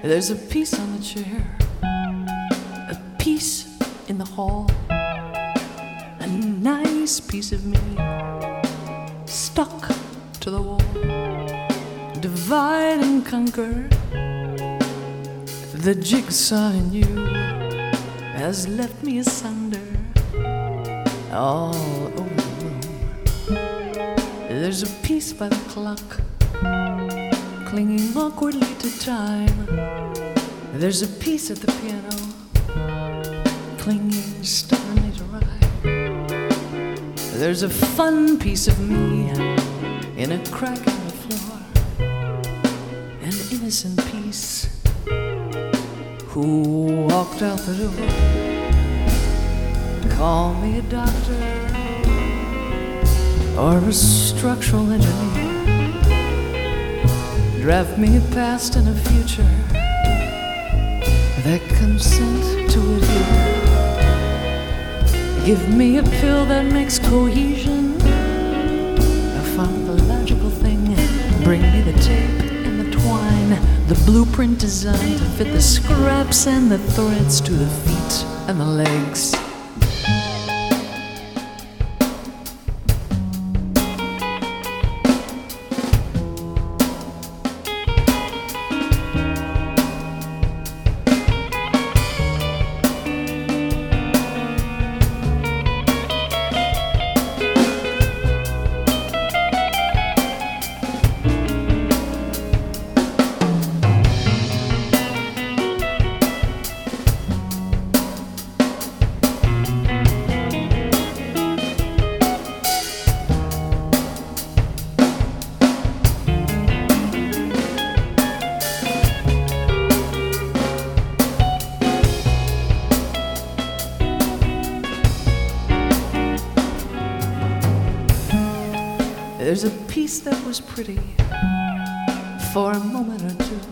There's a piece on the chair, a piece in the hall, a nice piece of me stuck to the wall. Divide and conquer, the jigsaw in you has left me asunder all over the room. There's a piece by the clock, clinging awkwardly to time. There's a piece at the piano, clinging stubbornly to rhyme. There's a fun piece of me in a crack in the floor, an innocent piece who walked out the door. Call me a doctor or a structural engineer. Draft me a past and a future that consent to adhere. Give me a pill that makes cohesion a pharmacological thing. Bring me the tape and the twine, the blueprint designed to fit the scraps and the threads to the feet and the legs. There's a piece that was pretty for a moment or two.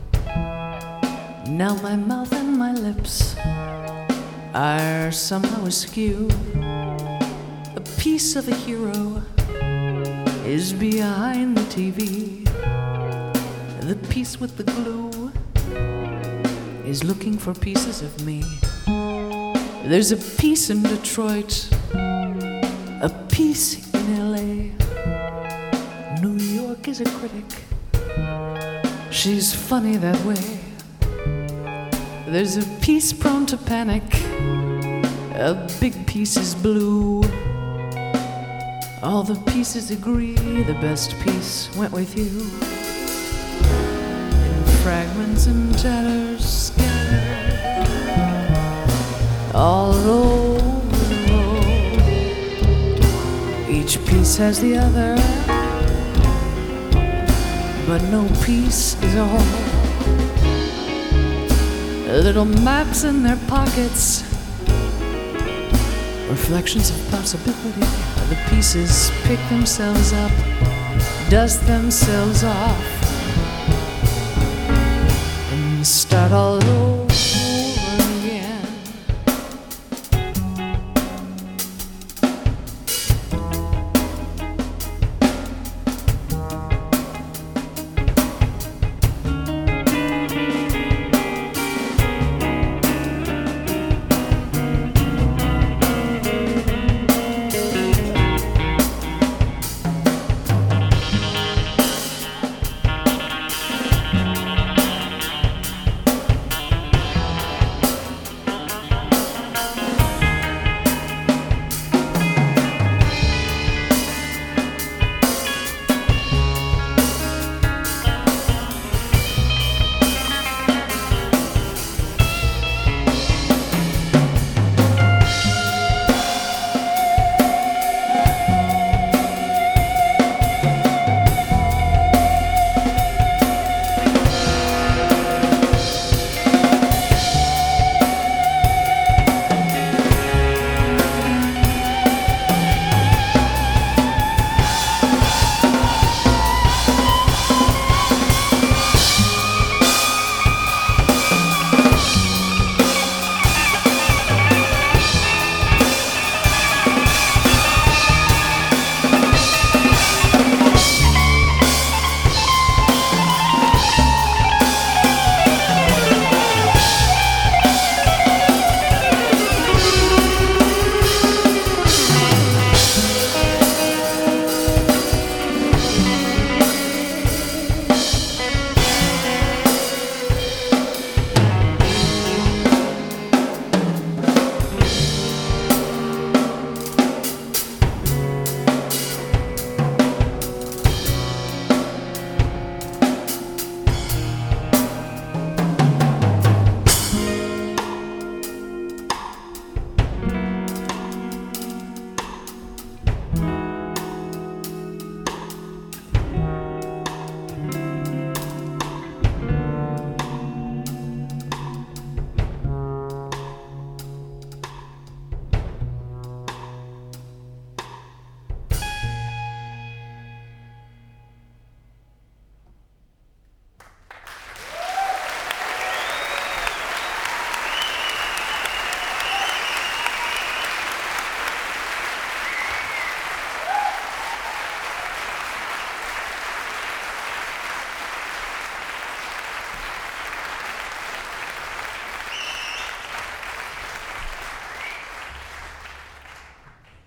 Now my mouth and my lips are somehow askew. A piece of a hero is behind the TV. The piece with the glue is looking for pieces of me. There's a piece in Detroit, a piece in LA. New York is a critic, she's funny that way. There's a piece prone to panic, a big piece is blue. All the pieces agree the best piece went with you. In fragments and tatters scattered all over the road. Each piece has the other, but no piece is a whole. Little maps in their pockets, reflections of possibility. The pieces pick themselves up, dust themselves off, and start all over.